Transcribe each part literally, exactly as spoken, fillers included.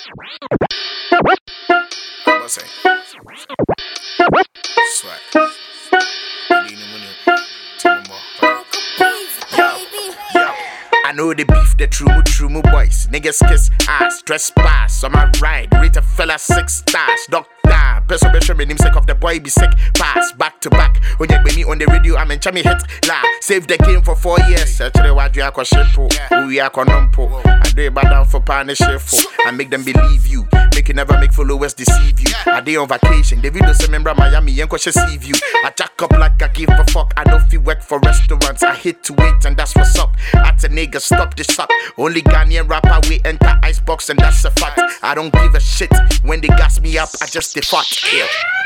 What's that? Swag. I know the beef, the true mo true mo boys. Niggas kiss ass, trespass on my ride. Rate a fella six stars. Doctor, person be me name sick of the boy be sick. Pass back to back. When you me on the radio, I'm in chami hit. La, save the game for four years. Actually, what you are called shitpo. We are conumpo. I do it bad down for partnership. I make them believe you. Make you never make followers deceive you. I day on vacation. The video say remember Miami, yanko she see you. I jack up like I give a fuck. I don't feel work for restaurants. I hate to wait and that's what's up. At a nigga, stop this up. Only Ghanaian rapper we enter icebox and that's a fact. I don't give a shit when they gas me up. I just stay fat. Yeah.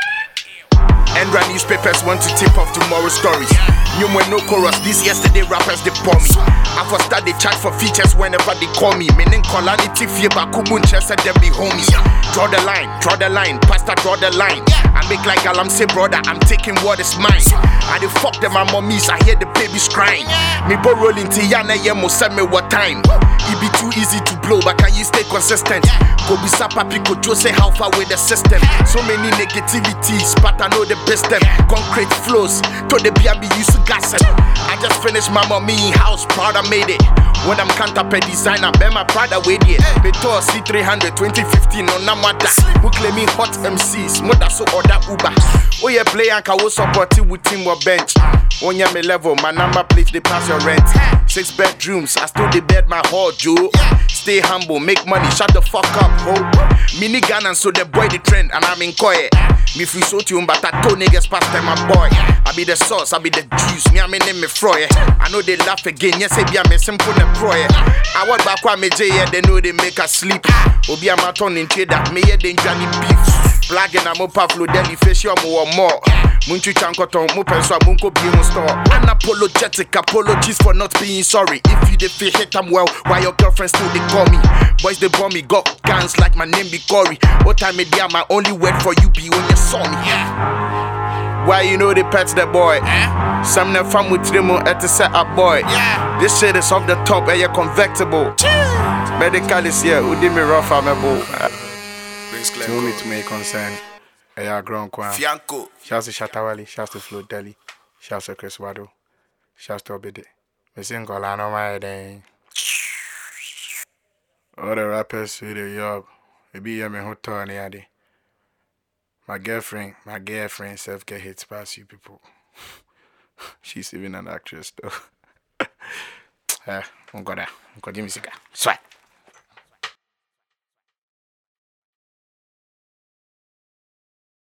Endra newspapers want to tip off tomorrow's stories. New when no chorus, these yesterday rappers they pour me. I for start they chat for features whenever they call me. Meaning Kolanity Fieba Kubun Chester them be homies. Draw the line, draw the line, pastor draw the line. I make like Alam say brother, I'm taking what is mine. I dey fuck them my mummies, I hear the babies crying. Me bo rolling Tiana Yemo send me what time. It be too easy to blow, but can you stay consistent? Go be sapa pico Joe say how far with the system. So many negativities, but I know the best them. Concrete flows, to the B and B used to gas it. I just finished my mommy house, proud I made it. When I'm can't up a designer, bet my Prada with it. Beto C three hundred twenty fifteen on Namada. Who claiming hot M Cs, mother so order Uber. Oh yeah, play and I will support it with team or bench. On your me level, my number plate they pass your rent. Six bedrooms, I still the bed my hall, Joe. Stay humble, make money, shut the fuck up, ho. Mini gun and so the boy the trend, and I'm in Koye. Me free so tune, but I told niggas past time my boy. I be the sauce, I be the juice, me I me name me Froy. I know they laugh again, yes, I be a me simple and proy. I walk back with me J, yeah, they know they make us sleep. Obi a maton in trade that me yeah, they Johnny beef. Blagging I'm up Pavlo Deli fish or more more. Munchu Chankoton, Mupenso, Munko Bimu store. Unapologetic apologies for not being sorry. If you defy hit I'm well, why your girlfriend still they call me? Boys they bomb me, got guns like my name be Cory. What time it yeah, my only word for you be when you saw me. Yeah. Why you know they pets the boy? Eh? Some them fam with Trimo at the set up boy. Yeah. This shit is off the top and you're convectable. Medical is here, who did me rough amable. To me to make concern. Eya ground kwa. Fianco. Shouts to Shatawali, shouts to Flo Deli, shouts to Chris Wado, shouts to Obede. Me sing Golano my day. All the rappers with the job. Maybe you me who turn the My girlfriend, my girlfriend self get hits past you people. She's even an actress though. Eh, I'm gonna, I'm gonna give me cigar. Swag.